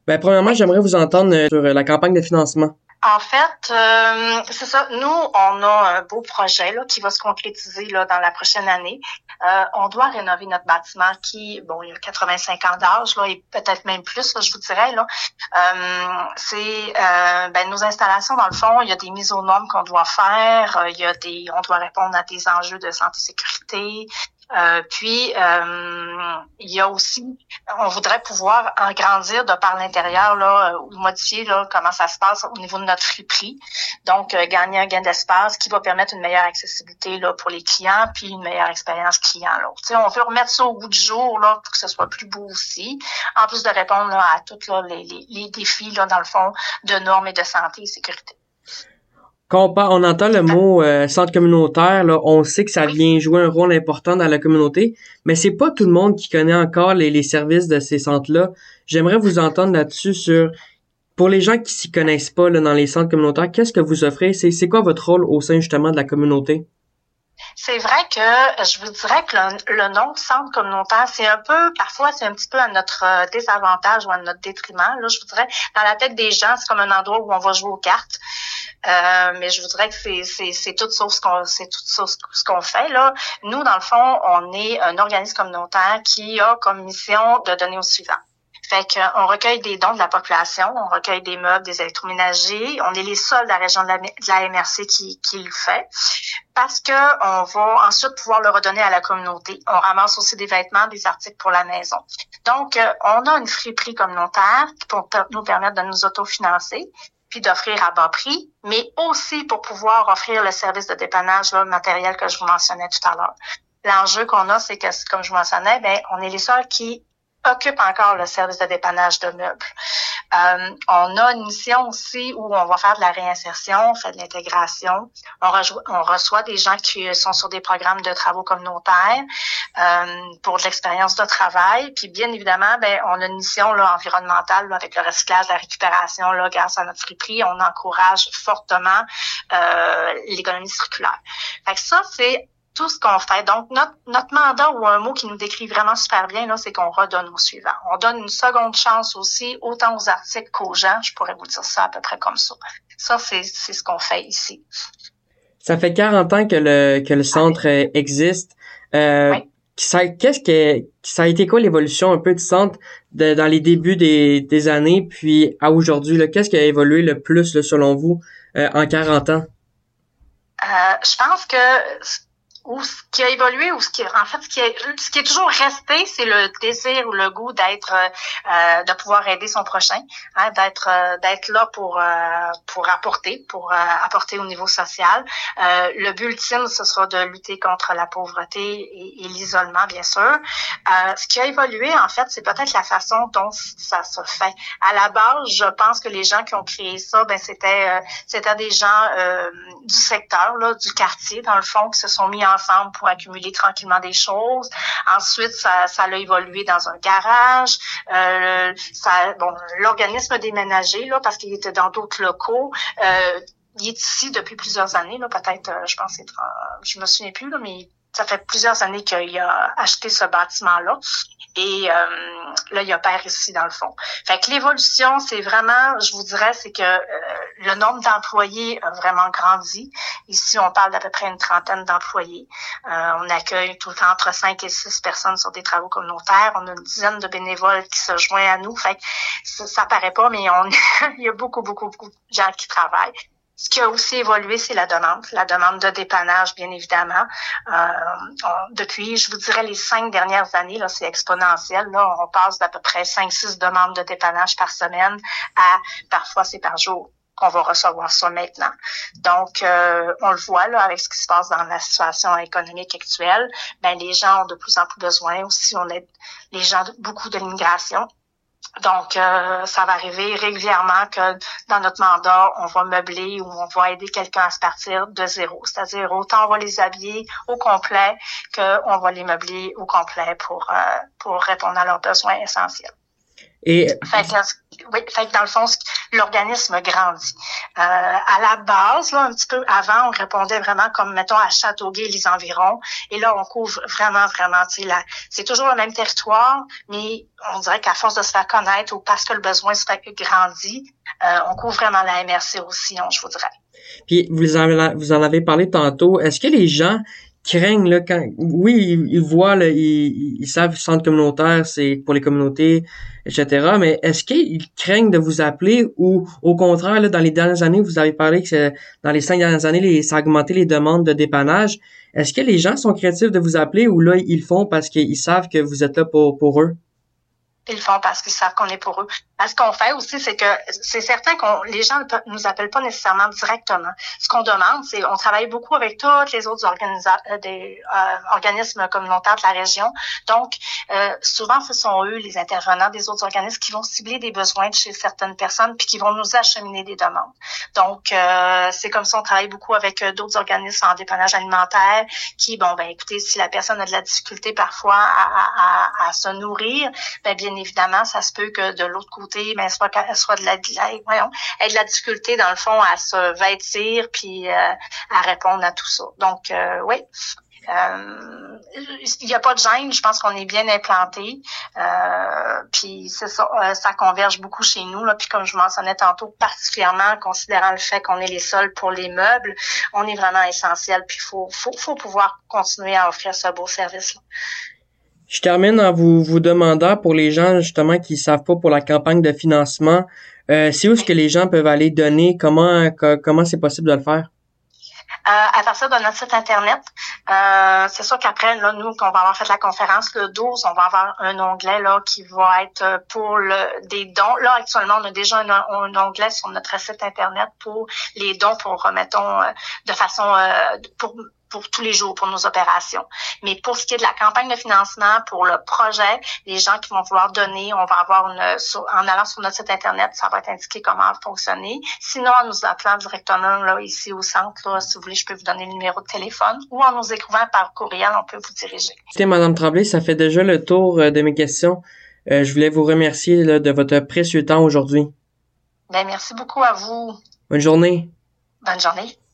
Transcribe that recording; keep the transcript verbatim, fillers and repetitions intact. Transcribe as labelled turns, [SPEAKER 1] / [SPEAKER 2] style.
[SPEAKER 1] Ben, premièrement, j'aimerais vous entendre euh, sur euh, la campagne de financement.
[SPEAKER 2] En fait, euh, c'est ça. Nous, on a un beau projet là qui va se concrétiser là dans la prochaine année. Euh, on doit rénover notre bâtiment qui, bon, il y a quatre-vingt-cinq ans d'âge là et peut-être même plus, là, je vous dirais là. Euh, c'est euh, ben nos installations dans le fond, il y a des mises aux normes qu'on doit faire. Euh, il y a des, on doit répondre à des enjeux de santé sécurité. Euh, puis, euh, il y a aussi, on voudrait pouvoir agrandir de par l'intérieur, là, ou modifier là, comment ça se passe au niveau de notre friperie. Donc, euh, gagner un gain d'espace qui va permettre une meilleure accessibilité là, pour les clients, puis une meilleure expérience client. Là. Tu sais, on veut remettre ça au goût du jour là, pour que ce soit plus beau aussi, en plus de répondre là, à tous là, les, les, les défis, là, dans le fond, de normes et de santé et sécurité.
[SPEAKER 1] Quand on, parle, on entend le mot euh, centre communautaire, là, on sait que ça
[SPEAKER 2] Oui.
[SPEAKER 1] vient jouer un rôle important dans la communauté, mais c'est pas tout le monde qui connaît encore les, les services de ces centres-là. J'aimerais vous entendre là-dessus sur, pour les gens qui s'y connaissent pas là, dans les centres communautaires, qu'est-ce que vous offrez? C'est, c'est quoi votre rôle au sein justement de la communauté?
[SPEAKER 2] C'est vrai que je vous dirais que le, le nom centre communautaire, c'est un peu, parfois, c'est un petit peu à notre désavantage ou à notre détriment. Là, je vous dirais, dans la tête des gens, c'est comme un endroit où on va jouer aux cartes. Euh, mais je vous dirais que c'est, c'est, c'est tout sauf ce qu'on, c'est tout sauf ce qu'on fait, là. Nous, dans le fond, on est un organisme communautaire qui a comme mission de donner au suivant. Fait qu'on recueille des dons de la population, on recueille des meubles, des électroménagers. On est les seuls de la région de la, de la M R C qui, qui le fait. Parce que on va ensuite pouvoir le redonner à la communauté. On ramasse aussi des vêtements, des articles pour la maison. Donc, euh, on a une friperie communautaire pour nous permettre de nous autofinancer puis d'offrir à bas prix, mais aussi pour pouvoir offrir le service de dépannage là, matériel que je vous mentionnais tout à l'heure. L'enjeu qu'on a, c'est que, comme je vous mentionnais, ben, on est les seuls qui occupe encore le service de dépannage de meubles. Euh, on a une mission aussi où on va faire de la réinsertion, on fait de l'intégration. On, rejoue, on reçoit des gens qui sont sur des programmes de travaux communautaires euh, pour de l'expérience de travail. Puis bien évidemment, ben on a une mission là, environnementale là, avec le recyclage, la récupération. Là, grâce à notre friperie, on encourage fortement euh, l'économie circulaire. Fait que ça, c'est tout ce qu'on fait. Donc, notre, notre mandat, ou un mot qui nous décrit vraiment super bien, là, c'est qu'on redonne au suivant. On donne une seconde chance aussi, autant aux articles qu'aux gens. Je pourrais vous dire ça à peu près comme ça. Ça, c'est, c'est ce qu'on fait ici.
[SPEAKER 1] Ça fait quarante ans que le que le centre euh, existe. Euh,
[SPEAKER 2] oui.
[SPEAKER 1] Ça, qu'est-ce que ça a été quoi l'évolution un peu du centre de, dans les débuts des, des années puis à aujourd'hui là, qu'est-ce qui a évolué le plus là, selon vous euh, en quarante ans?
[SPEAKER 2] Euh, je pense que ou ce qui a évolué ou ce qui en fait ce qui est ce qui est toujours resté, c'est le désir ou le goût d'être euh, de pouvoir aider son prochain, hein, d'être euh, d'être là pour euh, pour apporter pour euh, apporter au niveau social. Euh, le but ultime, ce sera de lutter contre la pauvreté et, et l'isolement, bien sûr. Euh, ce qui a évolué en fait, c'est peut-être la façon dont ça se fait. À la base, je pense que les gens qui ont créé ça, ben c'était euh, c'était des gens euh, du secteur là, du quartier dans le fond, qui se sont mis ensemble pour accumuler tranquillement des choses. Ensuite, ça, ça a évolué dans un garage. Euh, ça, bon, l'organisme a déménagé là parce qu'il était dans d'autres locaux. Euh, il est ici depuis plusieurs années là, peut-être, euh, je pense, c'est, euh, je me souviens plus là, mais ça fait plusieurs années qu'il a acheté ce bâtiment-là. Et euh, là, il opère ici, dans le fond. Fait que l'évolution, c'est vraiment, je vous dirais, c'est que euh, le nombre d'employés a vraiment grandi. Ici, on parle d'à peu près une trentaine d'employés. Euh, on accueille tout le temps entre cinq et six personnes sur des travaux communautaires. On a une dizaine de bénévoles qui se joignent à nous. Fait que ça, ça paraît pas, mais on il y a beaucoup, beaucoup, beaucoup de gens qui travaillent. Ce qui a aussi évolué, c'est la demande, la demande de dépannage, bien évidemment. Euh, on, depuis, je vous dirais, les cinq dernières années, là, c'est exponentiel. Là, on passe d'à peu près cinq, six demandes de dépannage par semaine à, parfois, c'est par jour qu'on va recevoir ça maintenant. Donc, euh, on le voit là avec ce qui se passe dans la situation économique actuelle. Ben, les gens ont de plus en plus besoin aussi. On aide les gens beaucoup de l'immigration. Donc, euh, ça va arriver régulièrement que dans notre mandat, on va meubler ou on va aider quelqu'un à se partir de zéro. C'est-à-dire, autant on va les habiller au complet qu'on va les meubler au complet pour, euh, pour répondre à leurs besoins essentiels.
[SPEAKER 1] Et
[SPEAKER 2] Fait que, oui, fait que dans le fond, l'organisme grandit. Euh, à la base, là, un petit peu avant, on répondait vraiment comme, mettons, à Châteauguay et les environs. Et là, on couvre vraiment, vraiment, tu sais, là, c'est toujours le même territoire, mais on dirait qu'à force de se faire connaître ou parce que le besoin se fait grandit, euh, on couvre vraiment la M R C aussi, on, je vous dirais.
[SPEAKER 1] Puis vous en, vous en avez parlé tantôt. Est-ce que les gens craignent là quand oui ils, ils voient là, ils, ils savent centre communautaire c'est pour les communautés et cetera. Mais est-ce qu'ils craignent de vous appeler ou au contraire là dans les dernières années vous avez parlé que c'est, dans les cinq dernières années les, ça a augmenté les demandes de dépannage. Est-ce que les gens sont craintifs de vous appeler ou là ils le font parce qu'ils savent que vous êtes là pour pour eux?
[SPEAKER 2] Ils le font parce qu'ils savent qu'on est pour eux. Ce qu'on fait aussi, c'est que c'est certain qu'on les gens ne nous appellent pas nécessairement directement. Ce qu'on demande, c'est on travaille beaucoup avec toutes les autres organisa- des euh, organismes communautaires de la région. Donc, euh, souvent, ce sont eux, les intervenants des autres organismes, qui vont cibler des besoins de chez certaines personnes puis qui vont nous acheminer des demandes. Donc, euh, c'est comme ça, on travaille beaucoup avec d'autres organismes en dépannage alimentaire qui, bon, ben écoutez, si la personne a de la difficulté parfois à, à, à se nourrir, ben bien évidemment, ça se peut que de l'autre côté, ben, soit qu'elle soit de la, voyons, ait de la difficulté, dans le fond, à se vêtir puis euh, à répondre à tout ça. Donc, euh, oui. Euh, il n'y a pas de gêne, je pense qu'on est bien implanté. Euh, puis c'est ça, euh, ça converge beaucoup chez nous. Là. Puis comme je mentionnais tantôt, particulièrement considérant le fait qu'on est les seuls pour les meubles, on est vraiment essentiel. Puis il faut, faut, faut pouvoir continuer à offrir ce beau service-là.
[SPEAKER 1] Je termine en vous, vous demandant pour les gens justement qui savent pas pour la campagne de financement, euh, c'est où est-ce que les gens peuvent aller donner, comment comment c'est possible de le faire?
[SPEAKER 2] Euh, à partir de notre site Internet. Euh, c'est sûr qu'après, là, nous, qu'on va avoir fait la conférence le douze, on va avoir un onglet là qui va être pour le des dons. Là, actuellement, on a déjà un, un onglet sur notre site Internet pour les dons pour, mettons, de façon euh, pour pour tous les jours, pour nos opérations. Mais pour ce qui est de la campagne de financement, pour le projet, les gens qui vont vouloir donner, on va avoir une, sur, en allant sur notre site Internet, ça va être indiqué comment fonctionner. Sinon, en nous appelant directement là ici au centre, là, si vous voulez, je peux vous donner le numéro de téléphone ou en nous écrivant par courriel, on peut vous diriger.
[SPEAKER 1] Écoutez, Madame Tremblay, ça fait déjà le tour de mes questions. Euh, je voulais vous remercier là, de votre précieux temps aujourd'hui.
[SPEAKER 2] Ben, merci beaucoup à vous.
[SPEAKER 1] Bonne journée.
[SPEAKER 2] Bonne journée.